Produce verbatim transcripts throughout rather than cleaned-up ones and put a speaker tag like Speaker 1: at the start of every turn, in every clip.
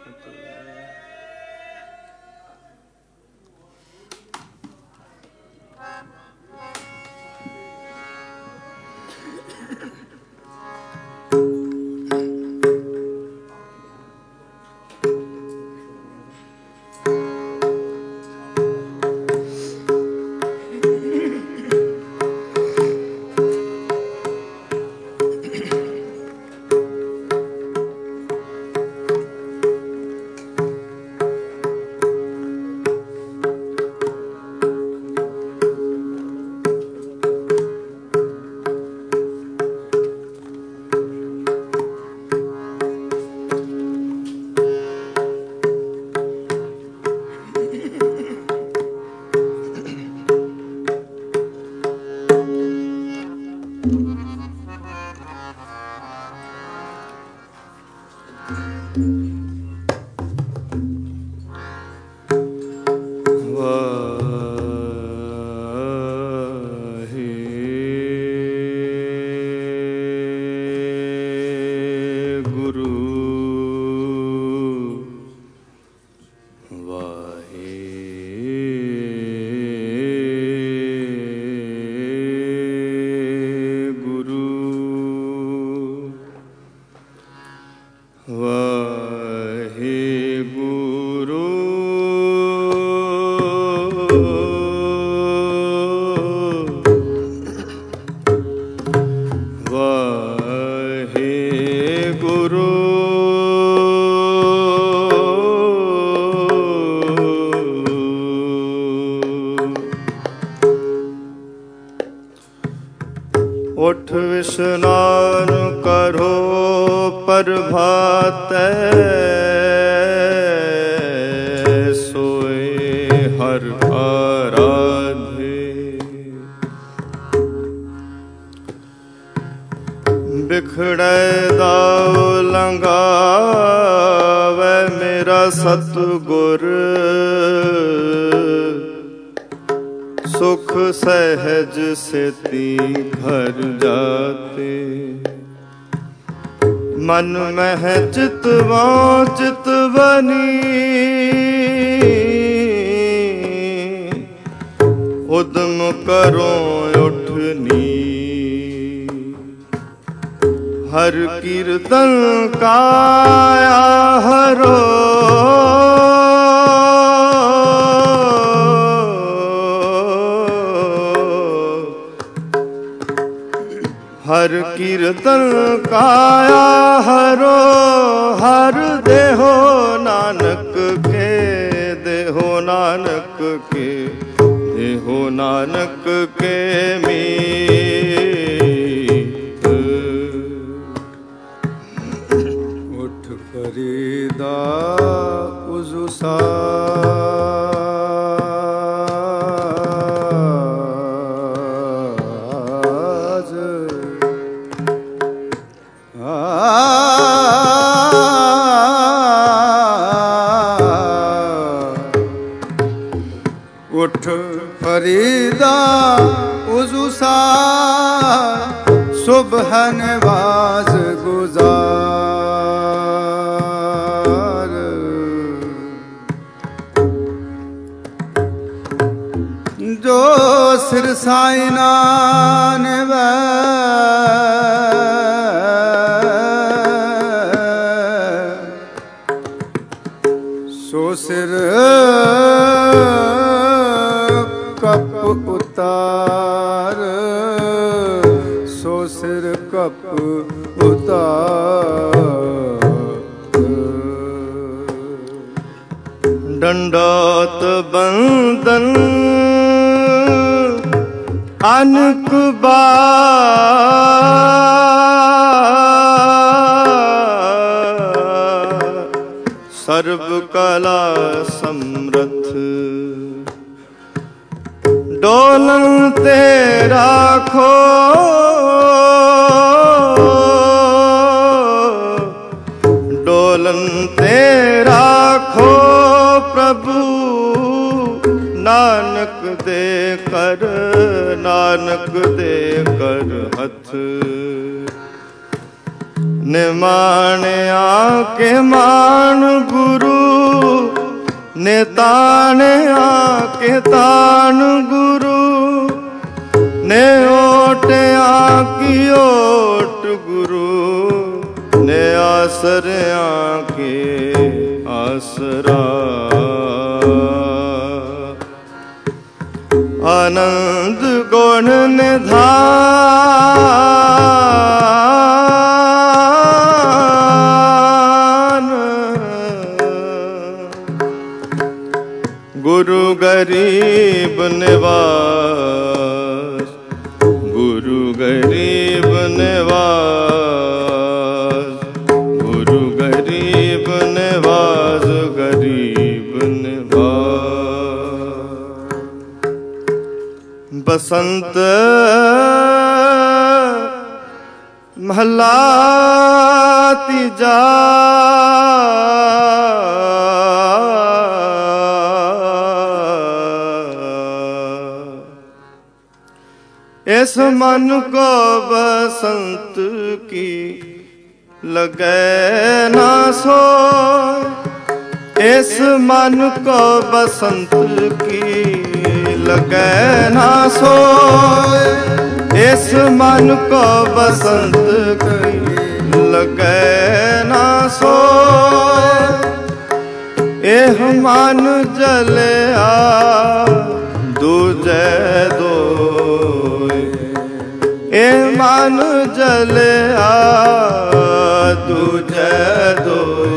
Speaker 1: उठ विस्नान करो प्रभातै, सोए हर आराधे। बिखड़े दाव लंगावे मेरा सतगुर, सुख सहज सेती घर जाते। मन मह चितवा चितवनी, उद्यम करो उठनी। हर कीर्तन काया हरो, हर कीर्तन काया हरो। हर देहो नानक के, देहो नानक के, देहो नानक के मीत। उठ फरीदा उजुसा, उठ फरीदा उजुसा, सुबह नवाज गुजार। जो सिर साइना नवा, सो सिर कप उतार, सो सिर कप उतार। दंडोत बंदन अनक बार, सर्व कला समर्थ। डोलन ते राखो, डोलन ते राखो प्रभु। नानक दे कर, नानक दे कर हथ। निमाणिया आके मान गुरु ने ताने आके तान गुरु ने ओट आकी ओट गुरु ने आसर आके आसरा आनंद गुण निधान गुरु गरीब निवास गुरु गरीब निवास गुरु गरीब निवास गरीब निवास बसंत महला तीजा इस मन को बसंत की लगे ना सो इस मन को बसंत की लगे ना सो इस मन को बसंत की लगे ना सो एह मन जलिया दूजे दो ए मन जलिया दूजे दो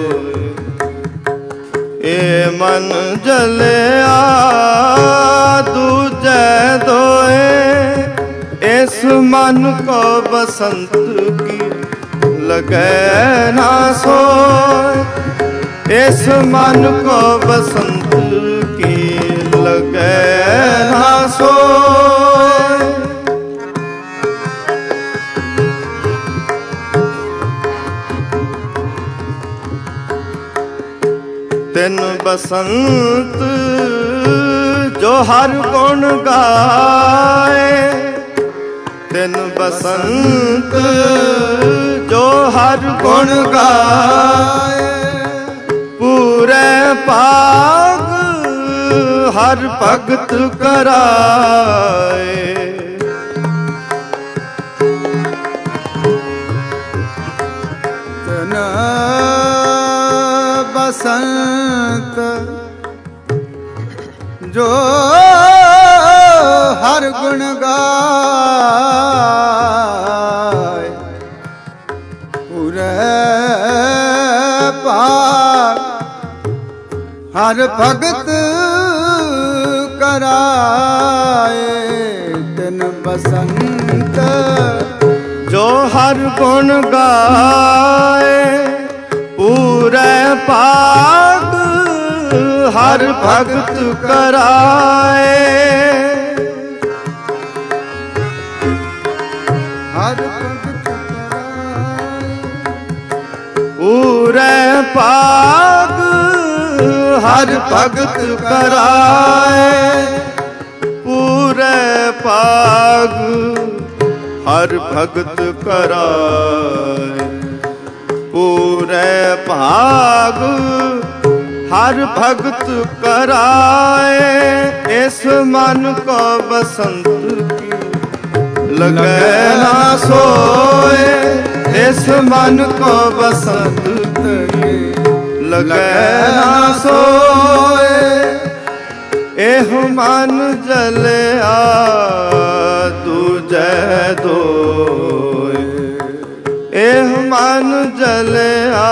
Speaker 1: ए मन जलिया दूजे दोए इस मन को बसंत की लगे ना सो इस मन को बसंत की लगे ना सो तिन बसंत जो हर गुण गाए तिन बसंत जो हर गुण गाए पूरे पाग हर भगत कराए
Speaker 2: तिन बसंत जो हर गुण गाए पूरे पार हर भगत कराए तिन बसंत
Speaker 1: जो हर गुण गाए पूरे पाग हर भगत कराए
Speaker 2: हर भगत कराए
Speaker 1: पूरे पाग हर भगत कराए पूरे पाग हर भगत कराए पूरे भाग हर भगत कराए इस मन को बसंत की लगे ना सोए इस मन को बसंत की लगे ना सोए एह मन जलिया दूजे दोए एह मन जलिया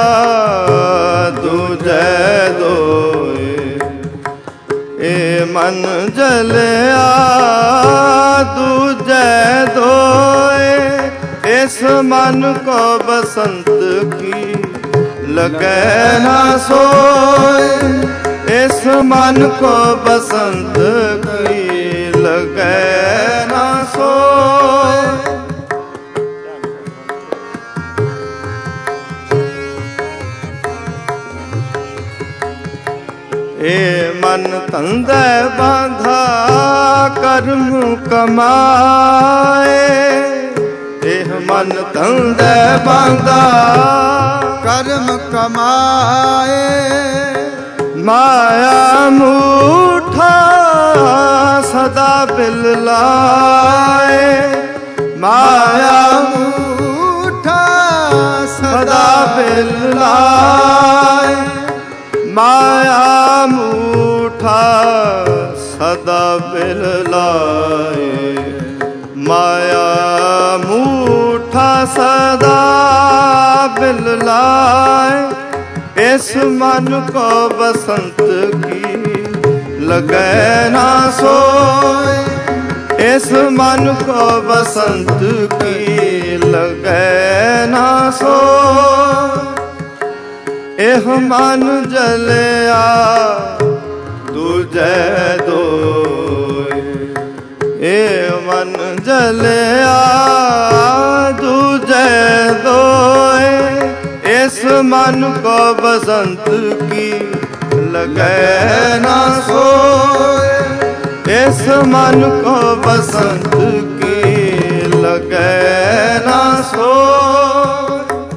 Speaker 1: दूजे दोए ए मन जलिया दूजे दोए इस मन को बसंत की लगे ना सोए इस मन को बसंत की लगे ना सोए ए मन तंदे बांधा कर्म कमाए एह ਮਨ ਧੰਦੇ ਬਾਂਦਾ
Speaker 2: ਕਰਮ ਕਮਾਏ
Speaker 1: ਮਾਇਆ ਮੂਠਾ ਸਦਾ ਬਿਲ ਲਾਏ ਮਾਇਆ
Speaker 2: ਮੂਠਾ
Speaker 1: ਸਦਾ ਬਿਲ ਲਾਏ ਮਾਇਆ ਮੂਠਾ ਸਦਾ ਬਿਲ ਲਾਏ ਮਾਇਆ ਮੂਠਾ ਸਦਾ ਬਿਲ ਲਾਏ ਇਸ ਮਨ ਕੋ ਬਸੰਤ ਕੀ ਲਗੈ ਨਾ ਸੋਏ ਇਸ ਮਨ ਕੋ ਬਸੰਤ ਕੀ ਲਗੈ ਨਾ ਸੋਏ ਇਹ ਮਨ ਜਲਿਆ ਦੂਜੈ ਦੋਏ ਇਹ ਮਨ ਜਲਿਆ ਦੂਜੈ ਦੋਏ ਇਸ ਮਨ ਕੋ ਬਸੰਤ ਕੀ ਲਗੈ ਨਾ ਸੋਏ ਇਸ ਮਨ ਕੋ ਬਸੰਤ ਕੀ ਲਗੈ ਨਾ ਸੋਏ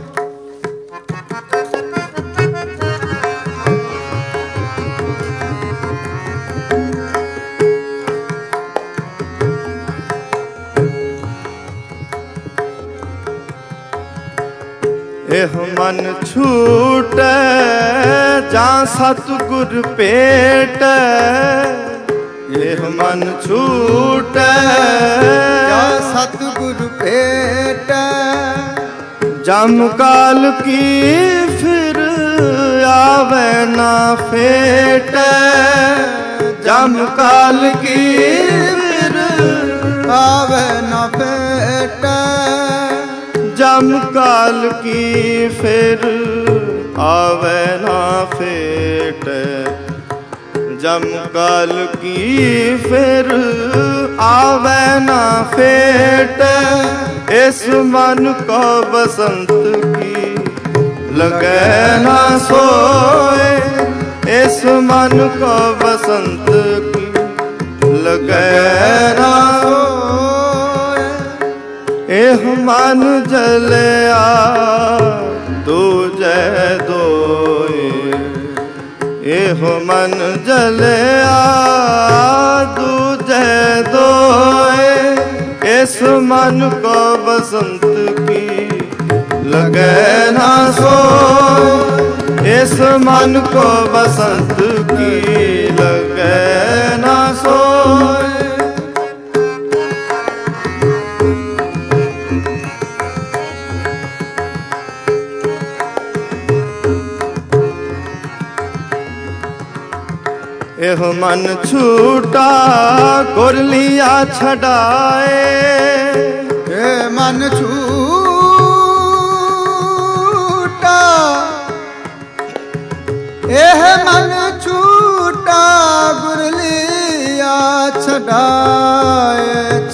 Speaker 1: ਇਹ ਮਨ ਛੂਟੈ ਜਾਂ ਸਤਿਗੁਰ ਭੇਟੈ ਇਹ ਮਨ ਛੂਟੈ
Speaker 2: ਜਾਂ ਸਤਿਗੁਰ ਭੇਟੈ
Speaker 1: ਜਮ ਕਾਲ ਕੀ ਫਿਰ ਆਵੈ ਨਾ ਫੇਟੈ ਜਮ ਕਾਲ ਕੀ ਫਿਰ
Speaker 2: ਆਵੈ ਨਾ ਫੇਟੈ
Speaker 1: ਜਮ ਕਾਲ ਕੀ ਫਿਰ ਆਵੈ ਨਾ ਫੇਟੈ ਜਮ ਕਾਲ ਕੀ ਫਿਰ ਆਵੈ ਨਾ ਫੇਟੈ ਇਸ ਮਨ ਕੋ ਬਸੰਤ ਕੀ ਲਗੈ ਨਾ ਸੋਏ ਇਸ ਮਨ ਕੋ ਬਸੰਤ ਕੀ ਲਗੈ ਨਾ ਸੋਏ ਇਹ ਮਨ ਜਲਿਆ ਦੂਜੈ ਦੋਏ ਇਹ ਮਨ ਜਲਿਆ ਦੂਜੈ ਦੋਏ ਇਸ ਮਨ ਕੋ ਬਸੰਤ ਕੀ ਲਗੈ ਨਾ ਸੋਏ ਇਸ ਮਨ ਕੋ ਬਸੰਤ ਕੀ ਲਗੈ ਨਾ ਸੋਏ ਇਹ ਮਨ ਛੂਟਾ ਗੁਰ ਲਿਆ ਛਡਾਏ
Speaker 2: ਇਹ ਮਨ ਛੂਟਾ ਇਹ ਮਨ ਛੂਟਾ ਗੁਰ ਲਿਆ ਛਡਾਏ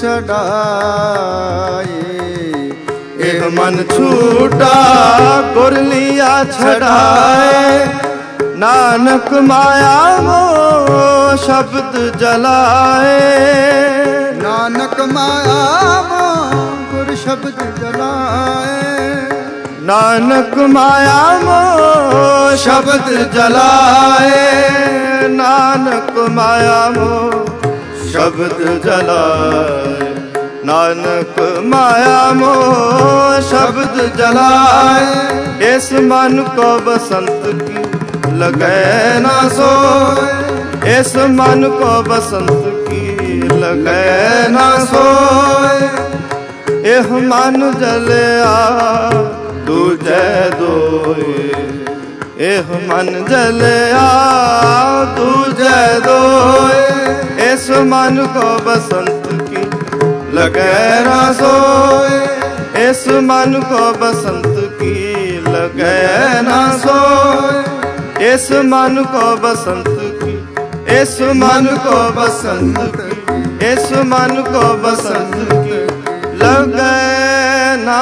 Speaker 2: ਛਡਾਏ
Speaker 1: ਇਹ ਮਨ ਛੂਟਾ ਗੁਰ ਲਿਆ ਛਡਾਏ ਨਾਨਕ ਮਾਇਆ ਮੋ ਸ਼ਬਦ ਜਲਾਏ
Speaker 2: ਨਾਨਕ ਮਾਇਆ ਮੋ ਗੁਰ ਸ਼ਬਦ ਜਲਾਏ
Speaker 1: ਨਾਨਕ ਮਾਇਆ ਮੋ ਸ਼ਬਦ ਜਲਾਏ ਨਾਨਕ ਮਾਇਆ ਮੋ ਸ਼ਬਦ ਜਲਾਏ ਨਾਨਕ ਮਾਇਆ ਮੋ ਸ਼ਬਦ ਜਲਾਏ ਇਸ ਮਨ ਕੋ ਬਸੰਤ ਕੀ ਲਗੈ ਨਾ ਸੋਏ ਇਸ ਮਨ ਕੋ ਬਸੰਤ ਕੀ ਲਗੈ ਨਾ ਸੋਏ ਇਹ ਮਨ ਜਲਿਆ ਦੂਜੈ ਦੋਏ ਇਹ ਮਨ ਜਲਿਆ ਦੂਜੈ ਦੋਏ ਇਸ ਮਨ ਕੋ ਬਸੰਤ ਕੀ ਲਗੈ ਨਾ ਸੋਏ ਇਸ ਮਨ ਕੋ ਬਸੰਤ ਕੀ ਲਗੈ ਨਾ ਸੋਏ ਇਸ ਮਨ ਕੋ ਬਸੰਤ ਕੀ ਇਸ ਮਨ ਕੋ ਬਸੰਤ ਕੀ ਇਸ ਮਨ ਕੋ ਬਸੰਤ ਕੀ ਲਗੈ ਨਾ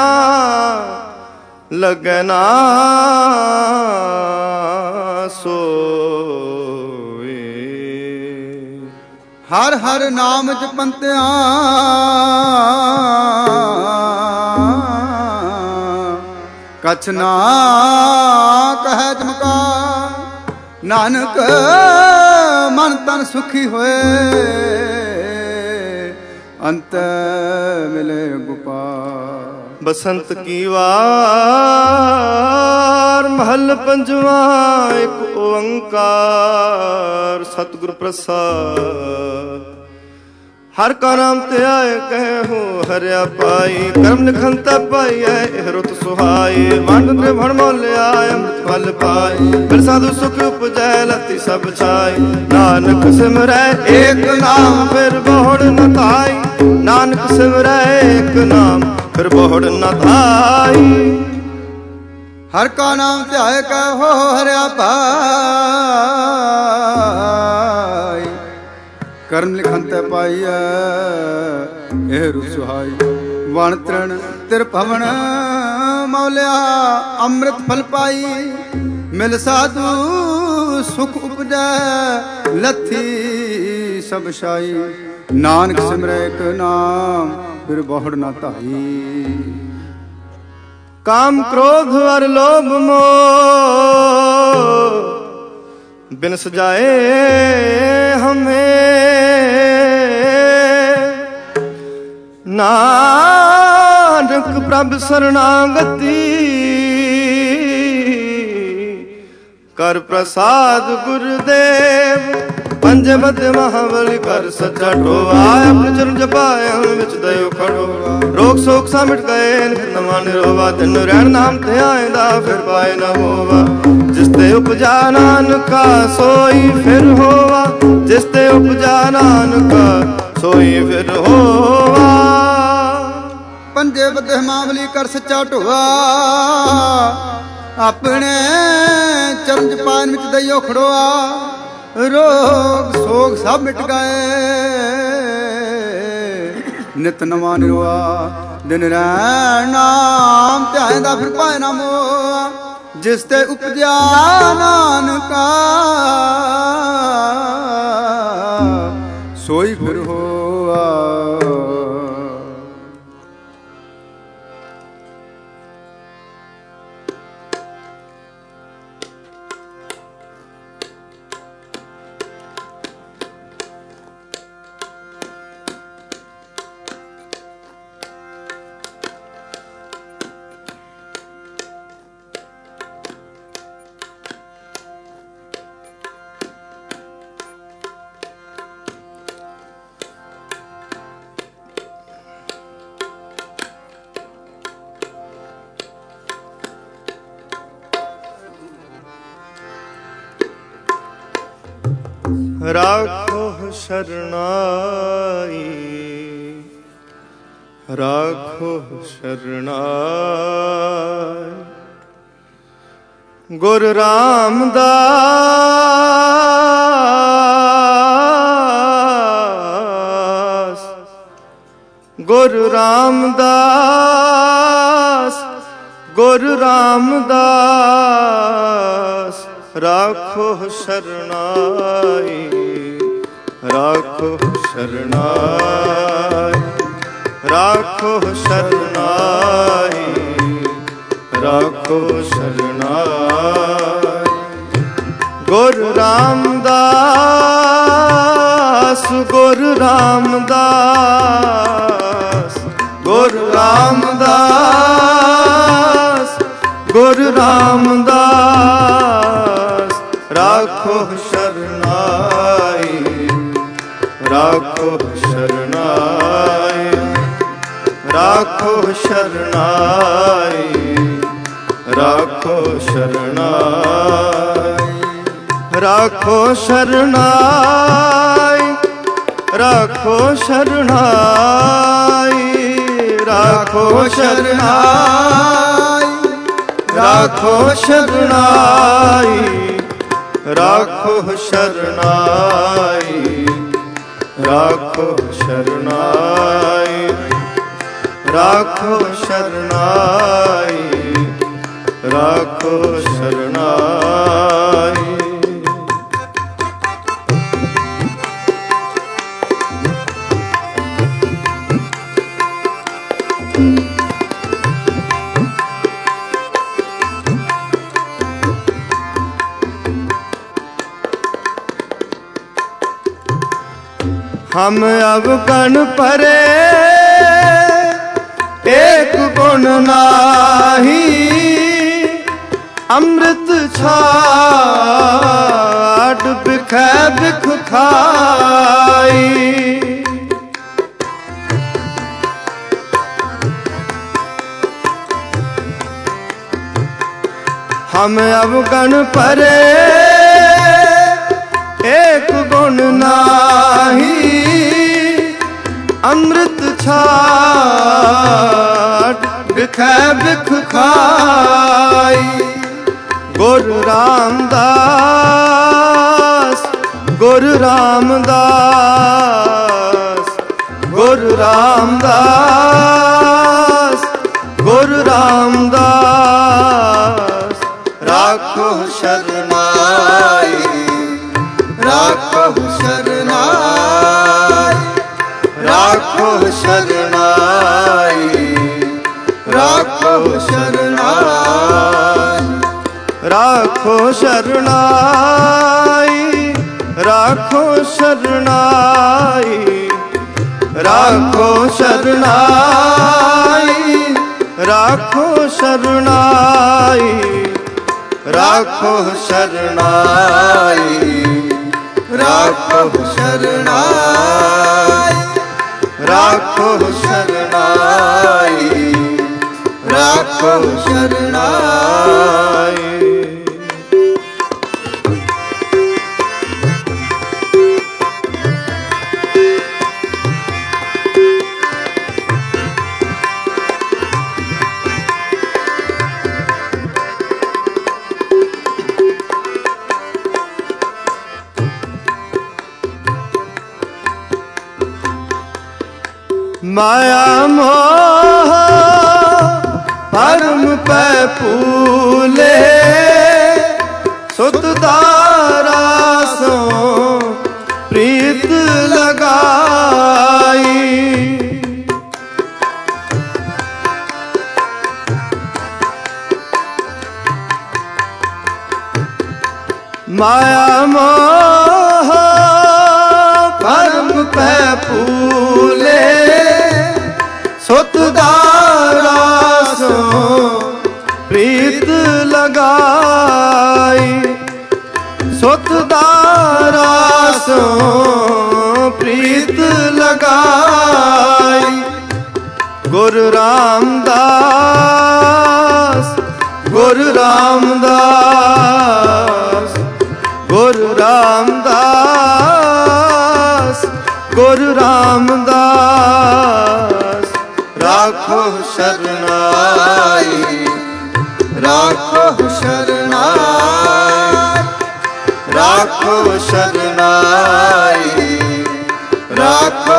Speaker 1: ਲਗਨਾ ਸੋਏ
Speaker 2: ਹਰ ਹਰ ਨਾਮ ਜਪੰਤਿਆਂ ਕਛ ਨਾ ਕਹੈ ਚਮਕਾ ਨਾਨਕ ਮਨ ਤਨ ਸੁਖੀ ਹੋਏ ਅੰਤ ਮਿਲੇ ਗੋਪਾਲ।
Speaker 1: ਬਸੰਤ ਕੀ ਵਾਰ ਮਹਲ ਪੰਜਵਾ ਇੱਕ ਓੰਕਾਰ ਸਤਿਗੁਰ ਪ੍ਰਸਾਦ। ਹਰ ਕਾ ਨਾਮ ਤੇ ਆਏ ਕਹਿ ਹੋ ਹਰਿਆ ਪਾਈ ਕਰਮ ਲਿਖਨ ਤਾ ਪਾਈਐ ਇਹ ਰੁਤ ਸੁਹਾਈ। ਵੰਡ ਤ੍ਰਿਵਣ ਮੋਲਿਆ ਅੰਮ੍ਰਿਤ ਫਲ ਪਾਈ ਫਿਰ ਸਾਧੂ ਸੁਖ ਉਪਜੈ ਲਤੀ ਸਭ ਛਾਈ। ਨਾਨਕ ਸਿਮਰੈ ਏਕ ਨਾਮ ਫਿਰ ਬਹੁੜ ਨ ਧਾਈ। ਨਾਨਕ ਸਿਮਰੈ ਏਕ ਨਾਮ ਫਿਰ ਬਹੁੜ ਨ ਧਾਈ।
Speaker 2: ਹਰ ਕਾ ਨਾਮ ਧਿਆਏ ਕਹੋ ਹਰਿਆ ਪਾਈ ਕਰਮ ਲਿਖਨ ਤੇ ਪਾਈਐ ਇਹ ਰੁਤ ਸੁਹਾਈ। ਵਣ ਤ੍ਰਿਣ ਤਿਰ ਭਵਨ ਮੌਲਿਆ ਅੰਮ੍ਰਿਤ ਫਲ ਪਾਈ ਮਿਲ ਸਾਧੂ ਸੁਖ ਉਪਜੈ ਲੱਥੀ ਸਭ ਛਾਈ। ਨਾਨਕ ਸਿਮਰੈ ਏਕ ਨਾਮ ਫਿਰ ਬਹੁੜ ਨਾ ਧਾਈ।
Speaker 1: ਕਾਮ ਕ੍ਰੋਧ ਅਰ ਲੋਭ ਮੋਹ ਬਿਨ ਸਜਾਏ ਹਮੇ ਨਾਨਕ ਪ੍ਰਭ ਸਰਣਾਗਤੀ ਕਰ ਪ੍ਰਸਾਦ ਗੁਰਦੇਵ। ਪੰਜ ਬਦ ਮਹਾਬਲੀ ਕਰ ਸੱਚਾ ਢੋਆ ਆਪਣੇ ਚਰਨ ਜਪਾਏ ਹੁਣ ਵਿੱਚ ਦਇਓ ਖੜੋ। ਰੋਗ ਸੋਖ ਸਾ ਮਿਟ ਗਏ ਨਵਾਂ ਨਿਰੋਵਾ ਤਿੰਨ ਰਹਿਣ ਨਾਮ ਤੇ ਆਇਂਦਾ ਫਿਰ ਪਾਏ ਨਾ ਹੋਵਾ। ਜਿਸ ਤੇ ਉਪਜਾ ਨਾਨਕਾ ਸੋਈ ਫਿਰ ਹੋਵਾ। ਜਿਸ ਤੇ ਉਪਜਾ ਨਾਨਕਾ ਸੋਈ ਫਿਰ ਹੋਵਾ।
Speaker 2: ਪੰਜੇ ਬਦੇ ਮਾਵਲੀ ਕਰ ਸੱਚਾ ਢੋਆ ਆਪਣੇ ਚਰਨ ਜਪਾਨ ਵਿੱਚ ਦਈਓ ਖੜੋਆ। ਰੋਗ ਸੋਗ ਸਭ ਮਿਟ ਗਏ ਨਿਤ ਨਵਾਂ ਨਿਰਵਾ। ਦਿਨ ਰਹਿਣ ਨਾਮ ਧਿਆਇਂਦਾ ਫਿਰ ਪਾਏ ਨਾ ਮੋਆ। ਜਿਸ ਤੇ ਉਪਜਿਆ ਨਾਨਕਾ ਸੋਈ ਫਿਰ ਹੋਆ।
Speaker 1: ਰਾਖੋ ਸ਼ਰਨਾਈ ਰਾਖੋ ਸ਼ਰਨਾਈ। ਗੁਰ ਰਾਮਦਾਸ ਗੁਰ ਰਾਮਦਾਸ ਗੁਰ ਰਾਮਦਾਸ ਰਾਖੋ ਸ਼ਰਨਾਈ ਰਾਖੋ ਸ਼ਰਨਾਈ ਰਾਖੋ ਸ਼ਰਨਾਈ ਰਾਖੋ ਸ਼ਰਨਾਈ। ਗੁਰ ਰਾਮਦਾਸ ਗੁਰ ਰਾਮਦਾਸ ਗੁਰ ਰਾਮਦਾਸ ਗੁਰ ਰਾਮਦਾਸ ਰਾਖੋ ਸ਼ਰਨਾਈ ਰਾਖੋ ਸ਼ਰਨਾਈ ਰਾਖੋ ਸ਼ਰਨਾਈ ਰਾਖੋ ਸ਼ਰਨਾਈ ਰਾਖੋ ਸ਼ਰਨਾਈ ਰਾਖੋ ਸ਼ਰਨਾਈ ਰਾਖੋ ਸ਼ਰਨਾਈ ਰਾਖੋ ਸ਼ਰਨਾਈ ਰਾਖੋ ਸ਼ਰਨਾਈ ਰਾਖੋ ਸ਼ਰਨਾਈ ਰਾਖੋ ਸ਼ਰਨਾਈ ਰਾਖੋ ਸ਼ਰਨਾਈ। हम अवगण परे एक गुण नाही, अमृत छाड़ बिखै बिख खाई। हम अवगण परे एक गुण नाही, अमृत छाड़ बिखै बिख खाई। गुरु रामदास गुरु रामदास गुरु रामदास गुरु रामदास राखो शरणाई, राखो शरणाई, राखो शरणाई, राखो शरणाई, राखो शरणाई, राखो शरणाई, राखो शरणाई, राखो शरणाई, राखो शरणाई, राखो शरणाई, राखो शरणाई, राखो शरणाई। माया मोह परम पै फूले, सुत दारा सो प्रीत लगाई। माया मोह परम पै फूले, सुत दारा सो प्रीत लगाई। सुत दारा सो प्रीत लगाई। गुरु रामदास गुरु रामदास गुरु रामदास गुरु रामदास राखो शरणाई, राखो शरणाई, राखो शरणाई, राखो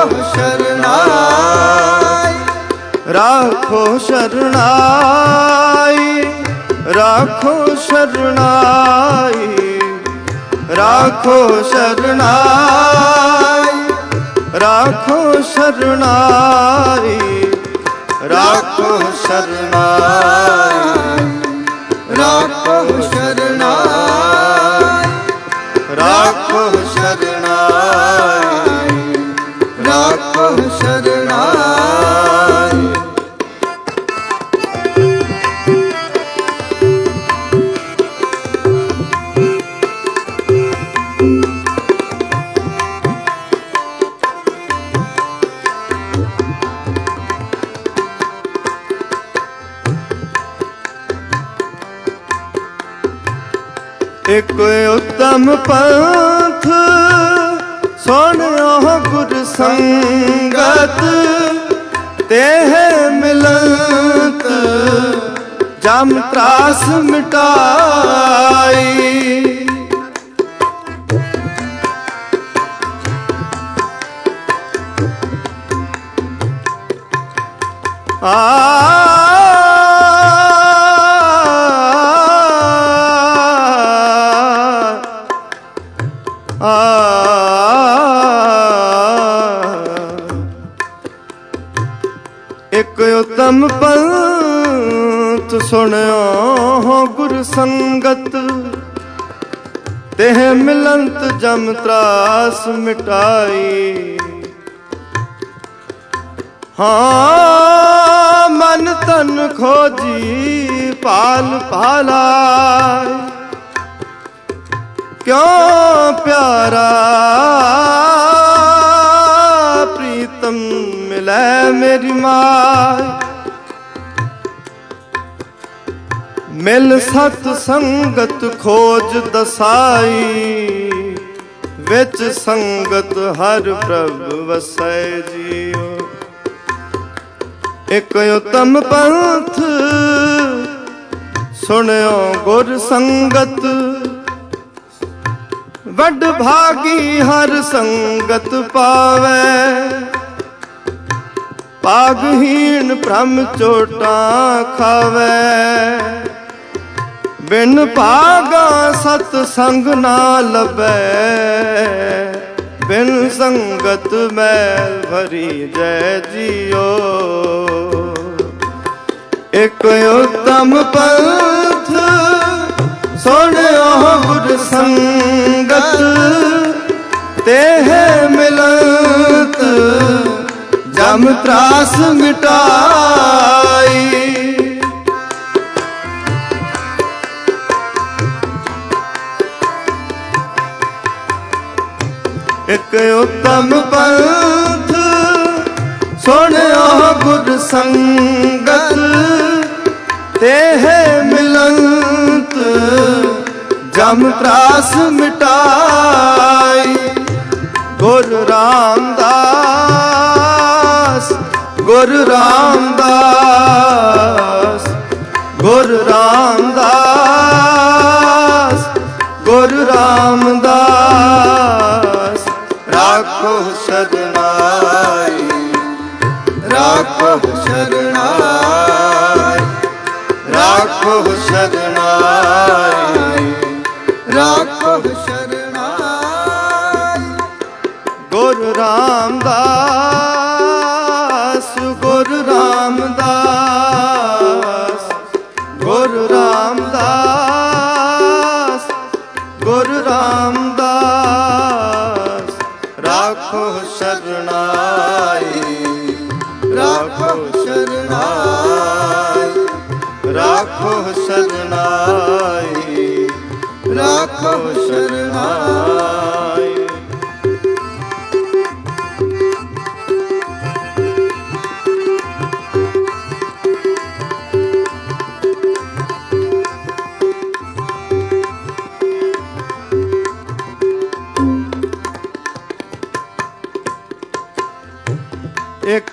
Speaker 1: शरणाई, राखो शरणाई, राखो शरणाई, राखो शरणाई, राखो शरणाई, राखो शरणाई, राखो शरणाई, राखो शरणाई, राखो शरणाई। एक उत्तम पंथ सोनियो गुर संगत, तेह मिलत जम त्रास मिटाई। आ एक उत्तम पंथ सुनियो गुर संगत, तेह मिलंत जम त्रास मिटाई। ਹਾਂ ਮਨ ਤਨ ਖੋਜੀ ਪਾਲ ਪਾਲਾ, ਕਿਉਂ ਪਿਆਰਾ ਪ੍ਰੀਤਮ ਮਿਲੈ ਮੇਰੀ ਮਾਈ। ਮਿਲ ਸਤ ਸੰਗਤ ਖੋਜ ਦਸਾਈ, ਵਿੱਚ ਸੰਗਤ ਹਰ ਪ੍ਰਭ ਵਸੈ ਜੀਓ। ਇਕ ਉਤਮ ਪੰਥ ਸੁਣਿਓ ਗੁਰ ਸੰਗਤ, ਵੱਡ ਭਾਗੀ ਹਰ ਸੰਗਤ ਪਾਵੈ। ਭਾਗਹੀਣ ਭ੍ਰਮ ਚੋਟਾਂ ਖਾਵੈ, ਬਿਨ ਭਾਗਾ ਸਤ ਸੰਗ ਨਾ ਲੱਭੈ। ਬਿਨ ਸੰਗਤ ਮੈਲ ਭਰੀ ਜੈ ਜੀਓ। ਇਕ ਉਤਮ ਪੰਥ ਸੁਣਿਓ ਗੁਰ ਸੰਗਤ, ਤੇਹ ਮਿਲਤ ਜਮ ਤਰਾਸ ਮਿਟਾਈ। ਇਕ ਉਤਮ ਪੰਥ ਸੁਣਿਓ ਗੁਰ ਸੰਗਤ, ਤੇਹ ਮਿਲੰਤ ਜਮ ਤਰਾਸ ਮਿਟਾਈ। ਗੁਰ ਰਾਮਦਾਸ ਗੁਰ ਰਾਮਦਾਸ ਗੁਰ ਰਾਮਦਾਸ ਗੁਰ ਰਾਮਦਾਸ, ਰਾਖੋ ਸ਼ਰਨਾਈ ਰਾਖੋ ਸ਼ਰਨਾਈ ਰਾਖੋ ਸ਼ਰਨਾਈ ਰਾਖੋ ਸ਼ਰਨਾਈ। ਗੁਰ ਰਾਮਦਾਸ ਗੁਰ ਰਾਮਦਾਸ ਗੁਰ ਰਾਮਦਾਸ ਗੁਰ ਰਾਮਦਾਸ, ਰਾਖੋ ਸ਼ਰਨਾਈ ਰਾਖੋ ਸ਼ਰਨਾਈ ਰਾਖੋ ਸ਼ਰਨਾਈ ਰਾਖੋ ਸ਼ਰਨਾਈ। ਇਕ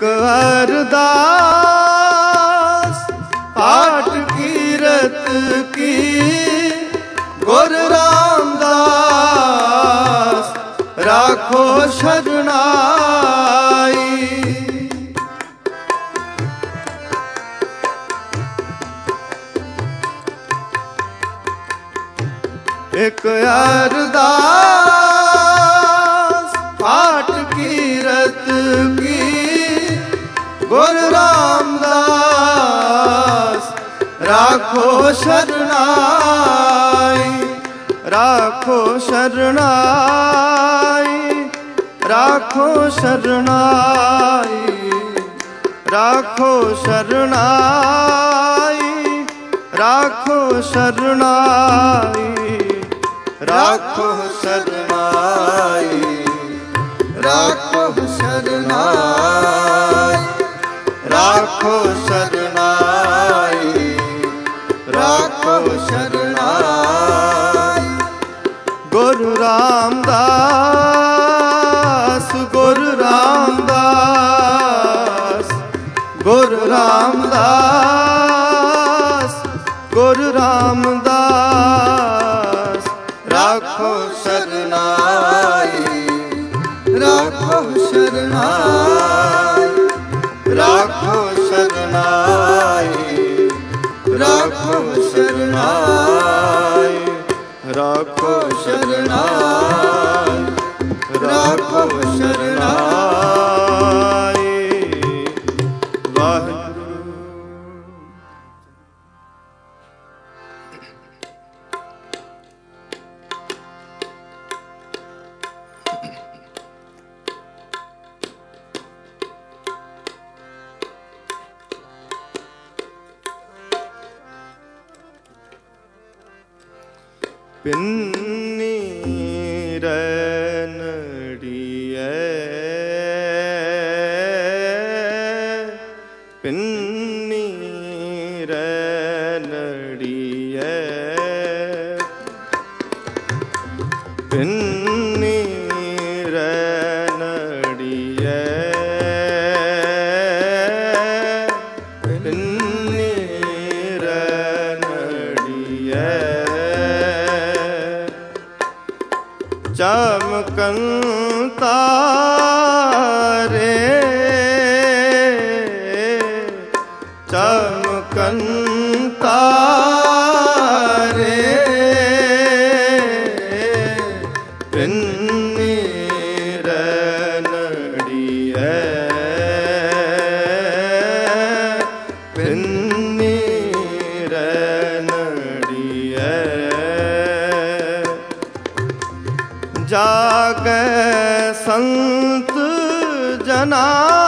Speaker 1: ਅਰਦਾਸ ਪਾਠ ਕੀਰਤ ਕੀ, ਗੁਰ ਰਾਮਦਾਸ ਰਾਖੋ ਸ਼ਰਨਾਈ। ਇਕ ਅਰਦਾਸ ਪਾਠ ਕੀਰਤ ਕੀ, ਗੁਰ ਰਾਮਦਾਸ ਰਾਖੋ ਸ਼ਰਨਾਈ ਰਾਖੋ ਸ਼ਰਨਾਈ ਰਾਖੋ ਸ਼ਰਨਾਈ ਰਾਖੋ ਸ਼ਰਨਾਈ ਰਾਖੋ ਸ਼ਰਨਾਈ ਰਾਖੋ ਸ਼ਰਨਾਈ ਰਾਖੋ ਸ਼ਰਨਾਈ ਰਾਖੋ ਸ਼ਰਨਾਈ ਰਾਖੋ ਸ਼ਰਨਾਈ। ਗੁਰੂ ਰਾਮਦਾਸ ਗੁਰੂ ਰਾਮਦਾਸ ਗੁਰੂ ਰਾਮਦਾਸ ਗੁਰੂ ਰਾਮਦਾਸ, ਰਾਖੋ ਸ਼ਰਨਾਈ ਰਾਖੋ ਸ਼ਰਨਾਈ ਰਾਖੋ ਸ਼ਰਨਾਈ ਰਾਖੋ ਸ਼ਰਨਾਈ ਰਾਖੋ ਸ਼ਰਨਾਈ ਰਾਖੋ ਸ਼ਰਨਾਈ। ਵਾਹਿਗੁਰੂ। ਪਿੰਨੀ ਰੈਣੜੀਐ ਪਿੰਨੀ ਰੈਣੜੀਐ ਪਿੰਨੀ ਰੈਣੜੀਐ ਪਿੰਨੀ ਰੈਣੜੀਐ ਚਮਕਨ ਤਾਰੇ ਚਮਕਨ ਤਾਰੇ ਪਿੰਨੀ ਰੈਣੜੀਐ ਪਿੰਨੀ ਰੈਣੜੀਐ ਜਾਗੈ ਸੰਤ ਜਨਾ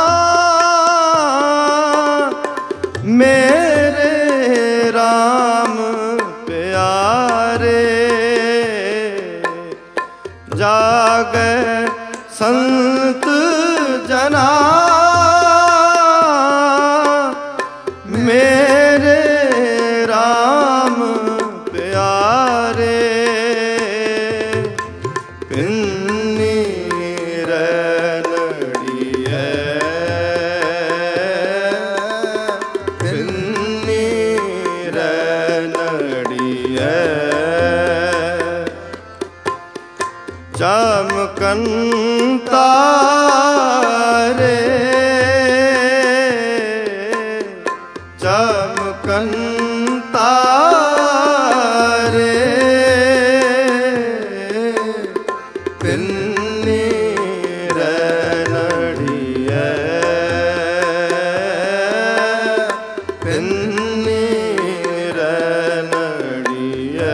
Speaker 1: ਮੇਰੇ RAM ਪਿਆਰੇ ਜਾਗੈ ਸੰਤ ਜਨਾ ਮੇਰੇ RAM ਪਿਆਰੇ ਪਿੰਨੀ ਰੈਣੜੀਐ ਪਿੰਨੀ ਰੈਣੜੀਐ ਚਮਕਨ ਤਾਰੇ ਚਮਕਨ ਤਾਰੇ ਪਿੰਨੀ ਰੈਣੜੀਐ ਪਿੰਨੀ ਰੈਣੜੀਐ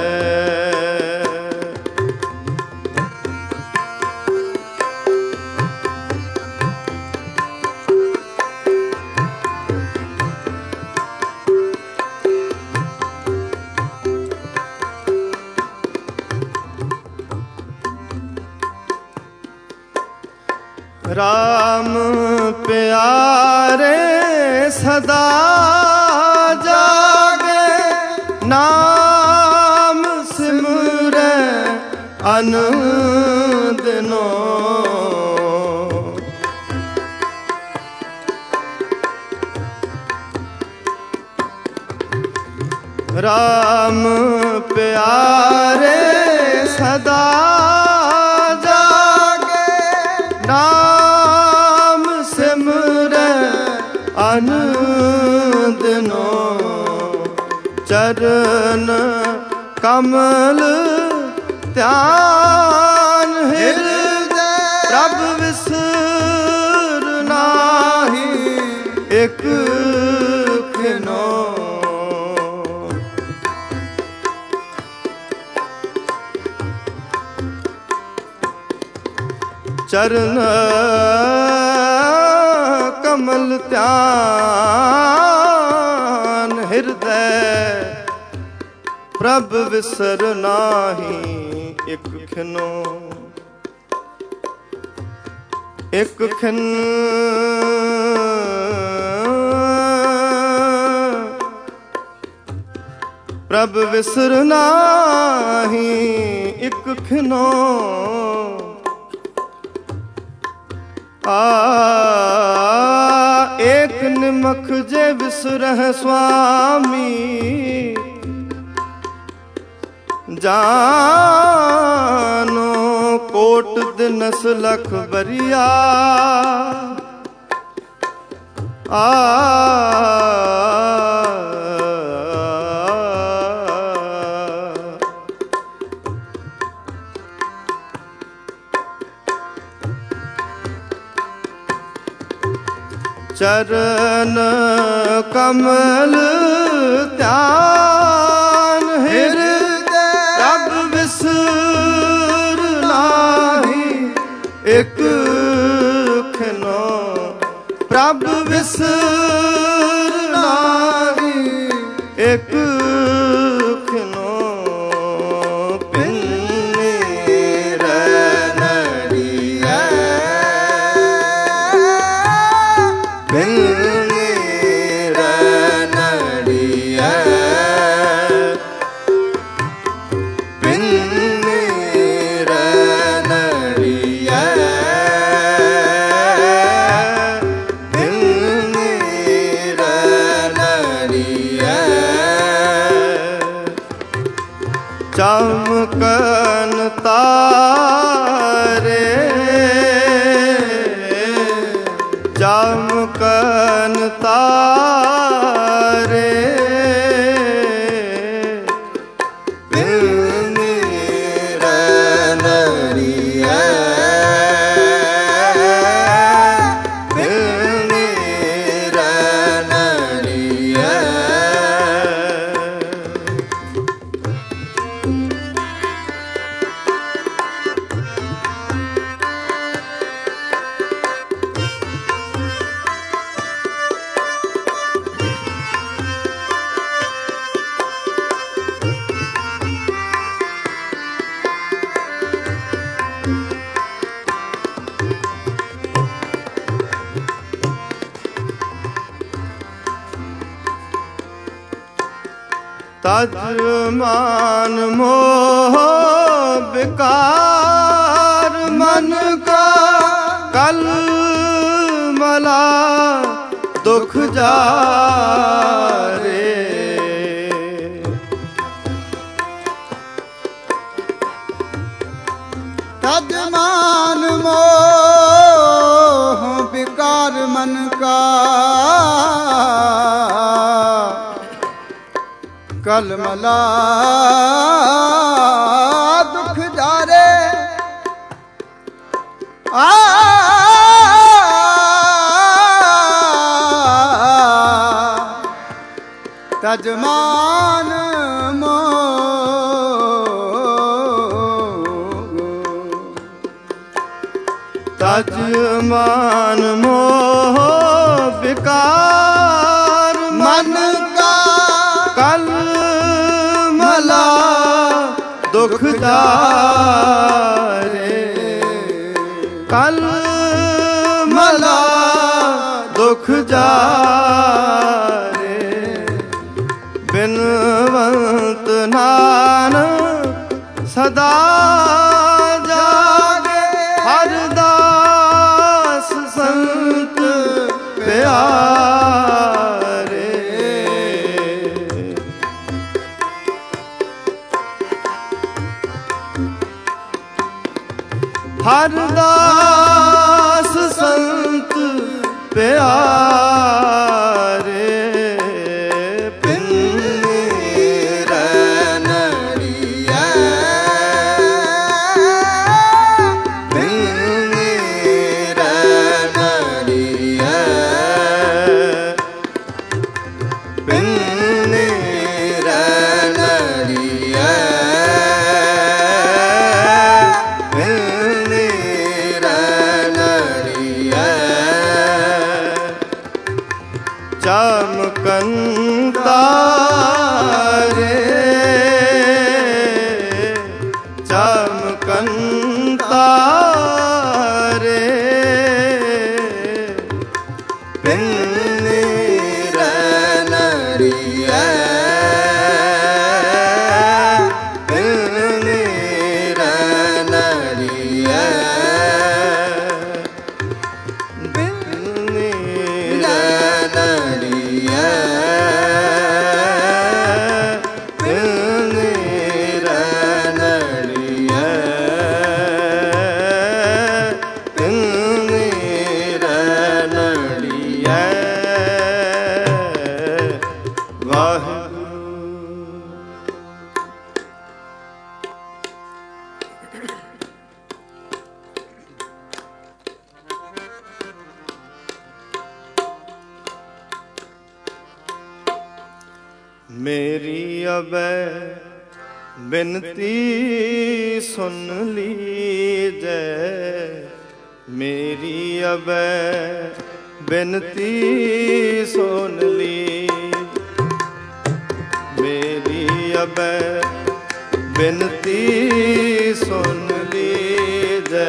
Speaker 1: RAM ਪਿਆਰੇ ਸਦਾ ਜਾਗੇ ਨਾਮ ਸਿਮਰੈ ਅਨੰਦਨੋ RAM ਪਿਆਰੇ ਸਦਾ ਨਾਮ ਸਿਮਰੈ ਅਨੰਦਨੋ ਚਰਨ ਕਮਲ ਧਿਆਨ ਹਿਰਦੈ ਪ੍ਰਭ ਵਿਸਰ ਨਾਹੀ ਇਕ ਖਿਨੋ ਚਰਨ ਕਮਲ ਧਿਆਨ ਹਿਰਦੈ ਪ੍ਰਭ ਵਿਸਰ ਨਾਹੀ ਇਕ ਖਿਨੋ ਇਕ ਖਿਨ ਪ੍ਰਭ ਵਿਸਰ ਨਾਹੀ ਇਕ ਖਿਨੋ ਆ ਏਕ ਨਿਮਖ ਜੇ ਵਿਸਰਹਿ ਸੁਆਮੀ ਜਾਨੋ ਕੋਟ ਦਿਨਸ ਲਖ ਬਰੀਆ ਆ ਚਰਨ ਕਮਲ ਧਿਆਨ ਹਿਰਦੈ ਪ੍ਰਭ ਵਿਸਰ ਨਾਹੀ ਇਕ ਖਿਨੋ ਪ੍ਰਭ ਵਿਸਰ ਨਾਹੀ ਇਕ ਖਿਨੋ ਚਮਕਨ ਤਾਰੇ ਚਮਕਨ ਤਾਰੇ ਤਜ ਮਾਨ ਮੋਹ ਵਿਕਾਰ ਮਨ ਕਾ ਕਲ ਮਲਾ ਦੁਖ ਜਾਰੇ
Speaker 2: ਤਜ ਮਾਨ ਮੋਹ ਵਿਕਾਰ ਮਨ ਕਾ ਕਲ ਮਲਾ ਦੁਖ ਜਾਰੇ ਆ ਤਜ ਮਾਨ
Speaker 1: ਤਜ ਮਾਨ ਮੋਹ ਵਿਕਾਰ ਮਨ ਕਾ ਕਲ ਮਲਾ ਦੁਖ ਜਾਰੇ ਕਲ ਮਲਾ ਦੁਖ ਜਾਰੇ ਬਿਨਵੰਤ ਨਾਨਕ ਸਦਾ ਜਾਗੇ ਹਰ ਦਾਸ ਸੰਤ ਪਿਆਰੇ ਹਰ ਦਾਸ ਸੰਤ ਪਿਆਰੇ ਚਮਕਨ ਤਾਰੇ ਚਮਕਨ ਤਾਰੇ ਮੇਰੀ ਅਬੈ ਬਿਨਤੀ ਸੁਨ ਲੀਜੈ ਮੇਰੀ ਅਬੈ ਬਿਨਤੀ ਸੁਨ ਲੀ ਮੇਰੀ ਅਬੈ ਬਿਨਤੀ ਸੁਨ ਲੀਜੈ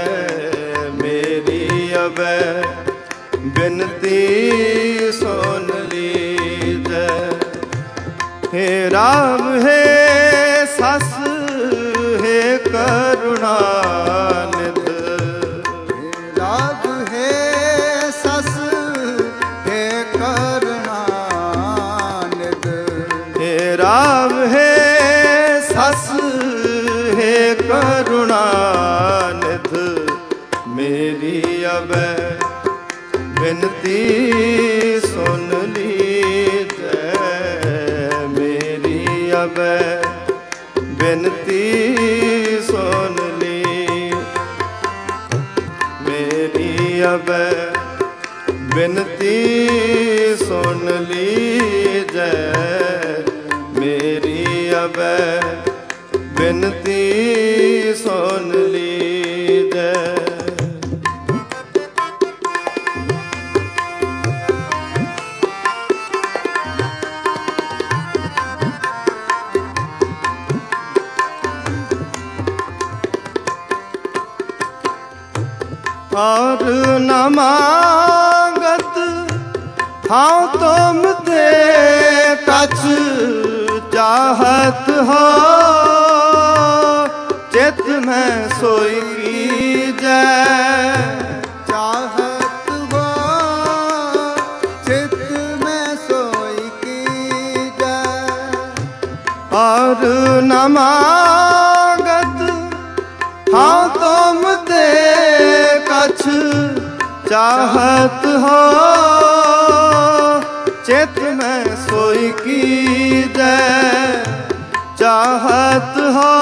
Speaker 1: ਮੇਰੀ ਅਬੈ ਬਿਨਤੀ ਸੁਨ ਲੀਜੈ हे राम हे सस हे करुणानिध
Speaker 2: हे राम हे सस हे करुणानिध
Speaker 1: हे राम हे सस सुन ली। मेरी अब बिनती सुन लीजै, मेरी अब बिनती सुन लीजै। और न मांगत हाँ तुम थे कछ चाहत हो, चित में सोई कीजै।
Speaker 2: चाहत हो चित में सोई कीजै।
Speaker 1: और न मांगत हाँ तुम दे कछ चाहत हो, चित में सोई कीजै। चाहत हो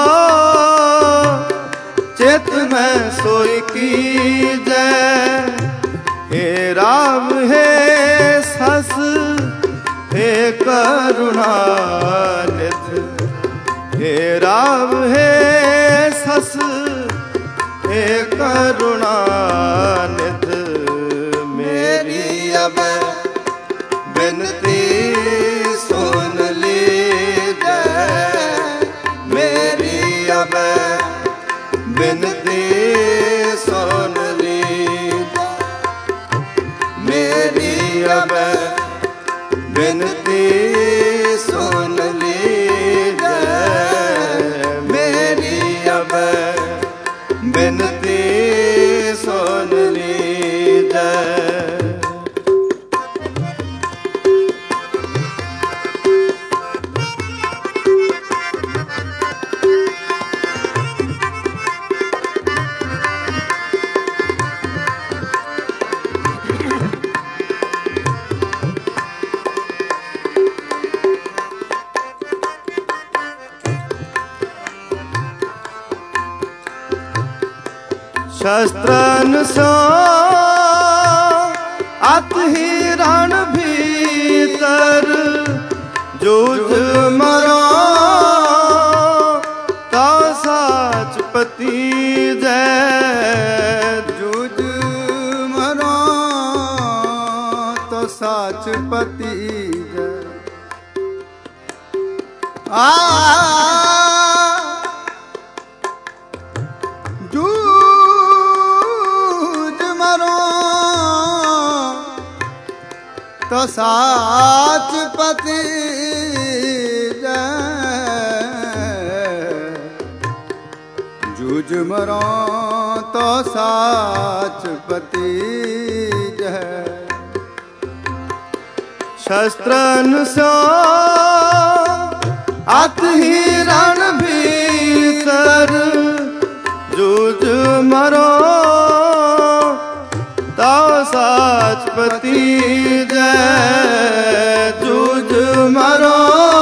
Speaker 1: चित में सोई कीजै। हे राम हे सस हे करुणा निध, हे राम हे सस हे करुणा निध। मेरी अब बिनती सुन लीजै, मेरी अब बिनती सुन लीजै। मेरी अब बिनती सुन लीजै, मेरी अब बिनती सुन लीजै। शस्त्रन सो अत ही रण भीतर, जूझ मरो तो साच पतीजै।
Speaker 2: जूझ मरो तो साच पतीजै। आ तो साच पतीजै। जूझ मरो तो साच पतीजै।
Speaker 1: शस्त्रन सो अत ही रण भीतर, जूझ मरो तो साच पतीजै। जूझ मरो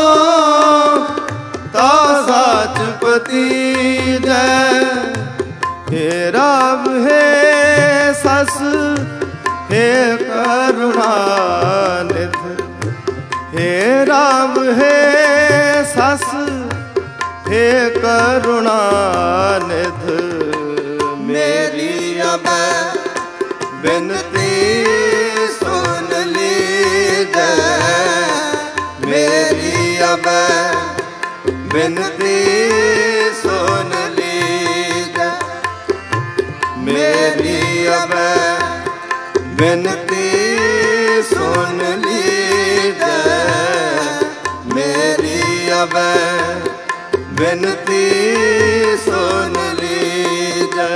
Speaker 1: तो साच पतीजै। हे राम हे सस हे करुणा निध, हे राम हे सस हे करुणा निध। मेरी अब बिनती सुन लीजै, मेरी अब बिनती सुन लीजै। मेरी अब बिनती सुन लीजै, मेरी अब बिनती सुन लीजै।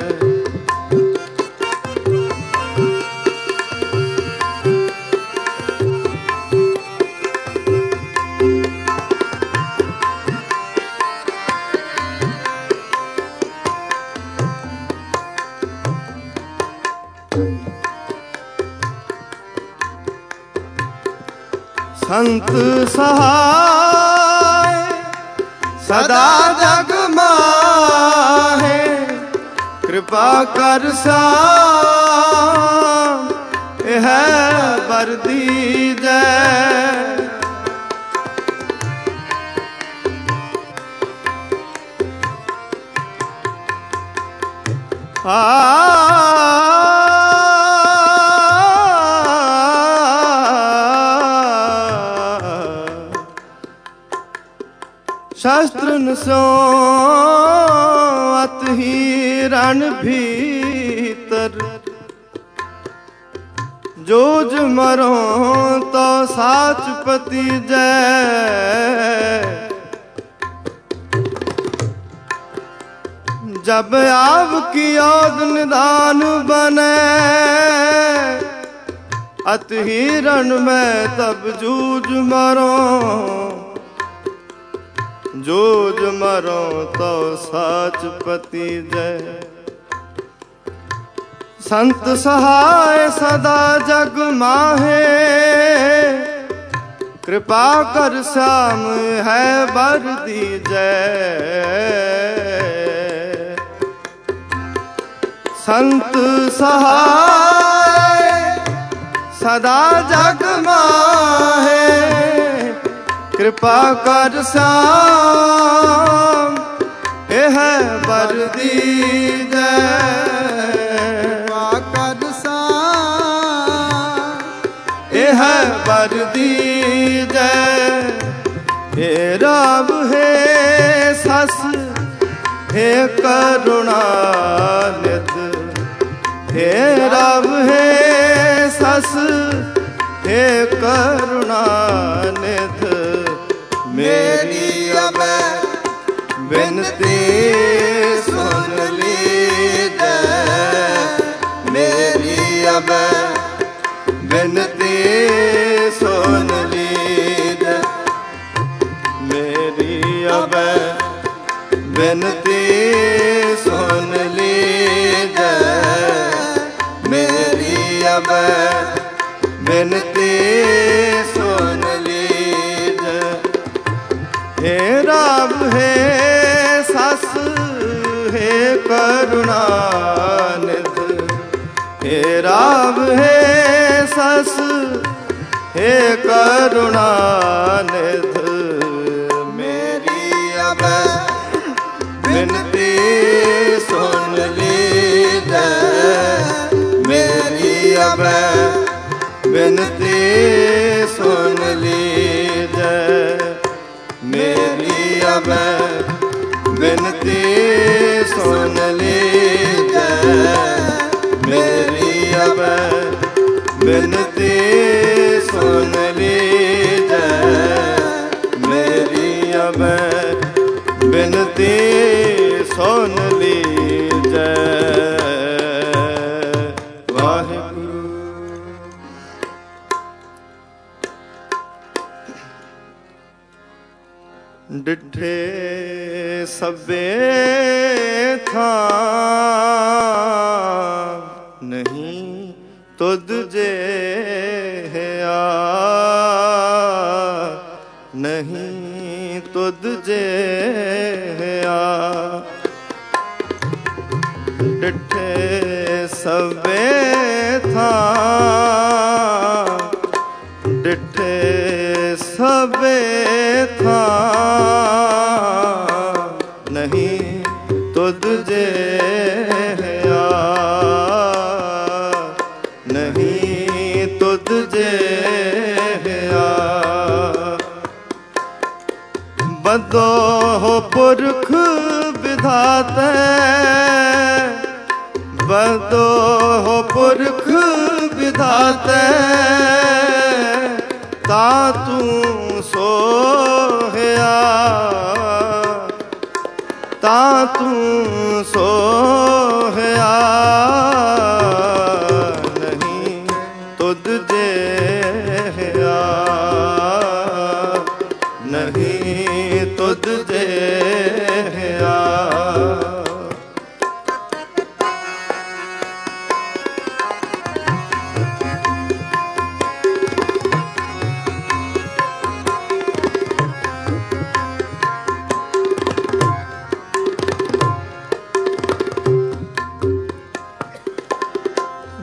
Speaker 1: संत सहाय सदा जग मा कृपा कर श्याम यह वर दीजै। आ शास्त्रन सो अत ही रण भीतर, जोज मरो तो साच पति जय। जब आव की ओद निदान बने, अत ही रण में तब जूझ मरो, जूझ मरो तो साच पति जय। संत सहाय सदा जग माहे, कृपा कर श्याम है वर दीजै। संत सहाय सदा जग माहे, कृपा कर श्याम यह वर दीजै। यह वर दीजै। हे राम हे सस हे करुणानिध, हे राम हे सस हे करुणानिध। मेरी अब बिनती सुन लीजै, मेरी अब बिनती सुन लीजै। मेरी अब बिनती सुन लीजै, मेरी अब बिनती सुन लीजै। हे राम हे सस हे करुणानिध, हे राम हे सस हे करुणानिध। मेरी अब बिनती सुन लीजै, मेरी अब बिनती सुन लीजै। मेरी अब बिनती सुन लीजै, मेरी अब बिनती सुन लीजै। मेरी अब बिनती सुन लीजै। वाहिगुरु। डिठे सबे था नहीं तुद जे आ, नहीं तुद जे आ। डिठे सबे था, डिठे सबे था नहीं तुद जे आ, नहीं तुद जे आ। बदो हो पुरख विधाते, बदो हो पुरख विधाते। ता तू सोहया, ता तू सोहया नहीं तुद जे आ, नहीं तुद जे आ।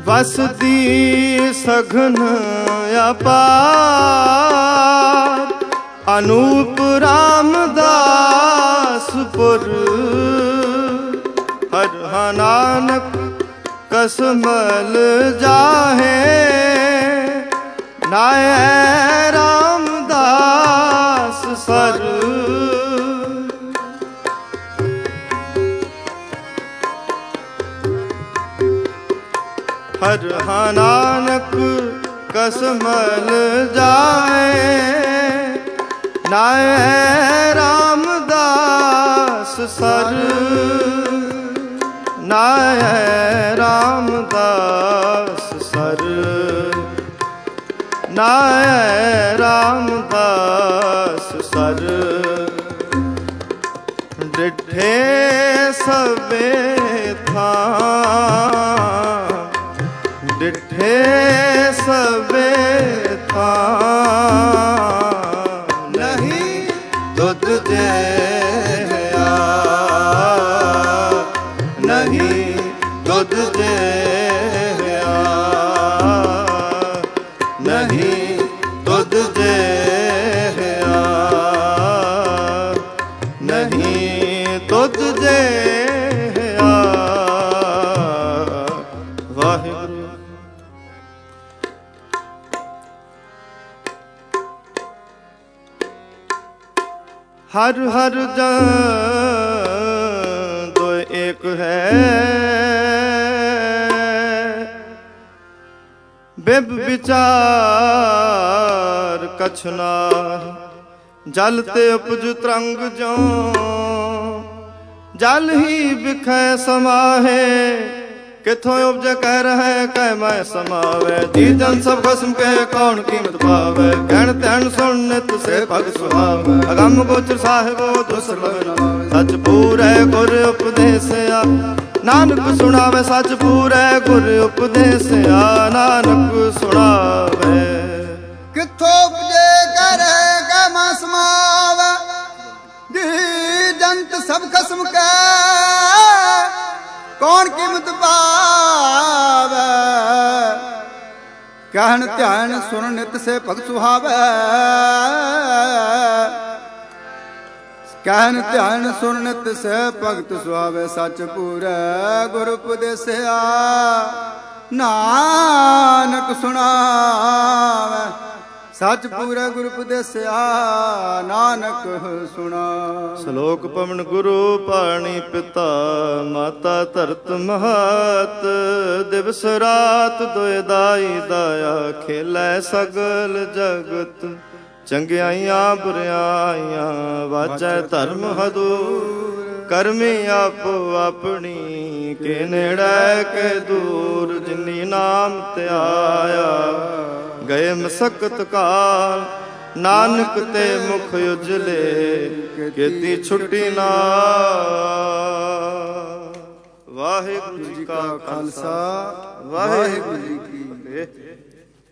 Speaker 1: ਵਸਦੀ ਸਘਨ ਅਪਾਰ ਅਨੂਪ ਰਾਮਦਾਸਪੁਰ ਹਰ ਨਾਨਕ ਕਸਮਲ ਜਾਹੇ ਨਾਏ ਰਾਮਦਾਸ ਸਰ ਹਰ ਨਾਨਕ ਕਸਮਲ ਜਾਏ ਨਾਏ ਰਾਮਦਾਸ ਸਰ ਨਾਏ ਰਾਮਦਾਸ ਸਰ ਨਾਏ ਰਾਮਦਾਸ ਸਰ ਡਿਠੇ ਸਵੇ ਥਾਂ ਡਿਠੇ ਸਵੇ ਥਾਂ ਨਹੀਂ ਤੁਧ ਜਿਹਾ ਨਹੀਂ ਤੁਧ ਜਿਹਾ ਨਹੀਂ ਤੁਧ ਜਿਹਾ ਨਹੀਂ ਤੁਧ ਜਿਹਾ ਵਾਹਿਗੁਰੂ। हर हर जन दो एक है बिब विचार कछना जल ते उपज तरंग जो जल ही बिखै समाहे किथों उपज कह रहे कह मैं समावे जी जन सब खसम के कौन कीमत पावे कहन तैन सुन नित से भग सुहावे अगम गोचर साहिबो दुर्लभ सच पूरे गुर उपदेसिया नानक सुनावे सच पूरे गुर उपदेसिया नानक सुनावे
Speaker 2: किथों उपजे कह रहे कह मैं समावे जी जंत सब खसम के कौन कीमत पावे कहन ध्यान सुन नित से भगत सुहावे कहन ध्यान सुन नित से भगत सुहावे सच पूरे गुर उपदेसिया नानक सुनावे सच पूरे गुरु उपदेसिया नानक सुना।
Speaker 1: श्लोक पवन गुरु पाणी पिता माता धरत महत दिवस रात दोए दाई दाया खेलै सगल जगत चंगियाइयां बुरियाइयां वाजै धर्म हदूर करमी आपो अपनी के नेड़ै के दूर जिनी नाम त्याया गए मसकत काल नानक ते मुख उजले केती छुट्टी ना। वाहिगुरु जी का खालसा वाहिगुरु जी की फतेह।